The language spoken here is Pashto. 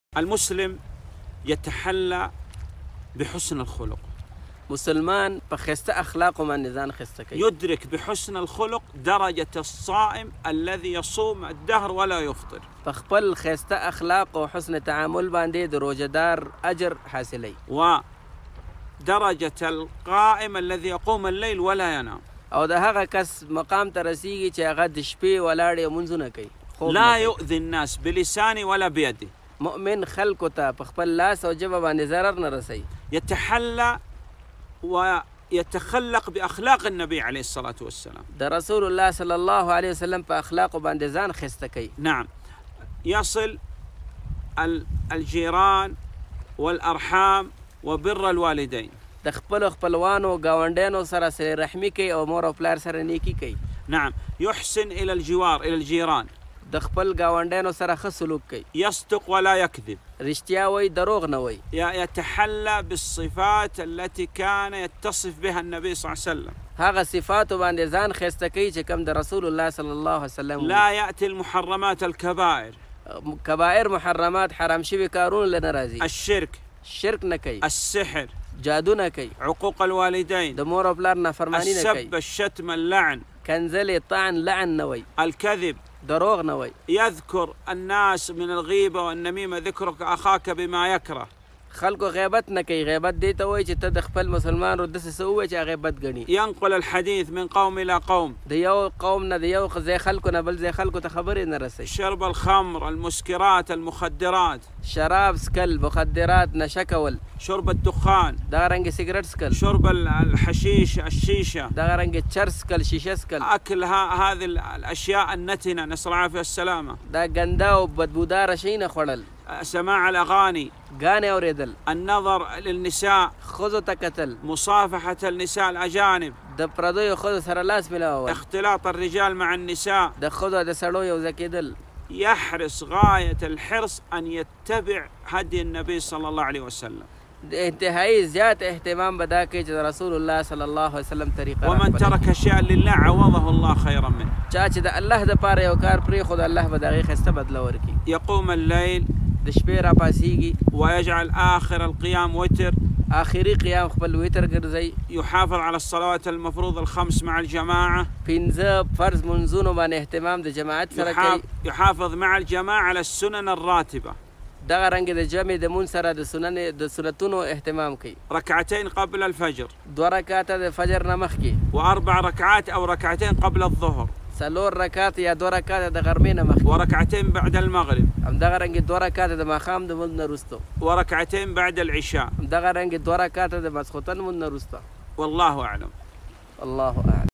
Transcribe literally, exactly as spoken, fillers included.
المسلم يتحلى بحسن الخلق. مسلمان بخست أخلاق من نزان خستك يدرك بحسن الخلق درجة الصائم الذي يصوم الدهر ولا يفطر. بخبل خست أخلاق وحسن تعامل باندي دروجدار أجر حاصلي. ودرجة القائم الذي يقوم الليل ولا ينام. او ده هغه کس مقام ته رسیږي چې هغه د شپې ولاړې منځونه کوي. لا يؤذي الناس بلسانه ولا بيده. مؤمن خلکو ته په خپل لاس او ژبه باندې ضرر نه رسوي. يتحلى ويتخلق بأخلاق النبي عليه الصلاة والسلام. ده رسول الله صلى الله عليه وسلم په اخلاقو باندې ځان خسته کوي. نعم. يصل الجيران والأرحام وبر الوالدين. د خپل خپلوانو گاونډیانو سره سره رحمی کوي او مور او پلار سره نیکی کوي. نعم. يحسن إلى الجوار إلى الجيران. د خپل گاونډیانو سره ښه سلوک کوي. يصدق ولا يكذب. رښتیا وایي دروغ نه وایي. يتحلى بالصفات التي كان يتصف بها النبي صلى الله عليه وسلم. هغه صفاتو باندې ځان خسته کوي چې کوم د رسول الله صلی الله علیه وسلم. لا يأتي المحرمات الكبائر. کبائر محرمات حرام شوي کارونه لنه راځي. الشرك. شرک نه کوي. السحر. جادو نه کوي. عقوق الوالدين. د مور او پلار نافرمانی نه کوي. السب الشتم اللعن. کنځلې طعن لعن نه وایي. الكذب. دروغ نه وایي. يذكر الناس من الغيبة والنميمة ذكرك أخاك بما يكره. خلکو غیبت نه کوي. غیبت دی ته وایي چې ته د خپل مسلمان رو داسې څه ووایي چې غیبت ګڼي. ينقل الحديث من قوم إلى قوم. د یو قوم نه د یو ځای خلکو نه بل ځای خلکو ته خبرې نه رسوي. شرب الخمر المسكرات المخدرات. شراب سکل مخدرات نشه کول. شرب الدخان. دغه رنګ سیګریټ سکل. شرب الحشيش الشيشة. دغه رنګ چرس سکل شیشه سکل. أكل هذه الأشياء النتنة نسأل الله العافية والسلامة. دا ګنده او بدبوداره شي نه خوړل. سماع الأغاني. غانې اورېدل. النظر للنساء. ښځو ته کتل. مصافحة النساء الأجانب. د پردیو ښځو سره لاس ملاول. اختلاط الرجال مع النساء. د ښځو د سړو یو ځای کېدل. يحرص غاية الحرص أن يتبع هدي النبي صلى الله عليه وسلم. د انتهایی زیات اهتمام بدا کوي چې رسول الله صلی الله علیه وسلم طریقه. ومن ترك شيئا لله عوضه الله خيرا منه. چا چې د الله د پاره یو کار پرې خو د الله به دغه خسته بدله ورکړي. يقوم الليل. د شپې را پاسيږي. ويجعل آخر القيام وتر. آخري قيام خپل وتر ګرځي. يحافظ على الصلوات المفروض الخمس مع الجماعة. پنځه فرض منځونو باندې اهتمام د جماعت سره کوي. يحافظ مع الجماعة على السنن الراتبة. دغه رنګ د جمع د مون سره د سنن د سنتونو اهتمام کوي. ركعتين قبل الفجر. دو رکعات د فجر نه مخکې. وأربع ركعات أو ركعتين قبل الظهر. څلور رکعات یا دو رکعات د غرمې نه مخکې. وركعتين بعد المغرب. همدغه رنګ دو رکعات د ماښام د مونځ نه وروسته. وركعتين بعد العشاء. همدغه رنګ دو رکعات د ماسخوتن مونځ نه وروسته. والله أعلم. الله أعلم.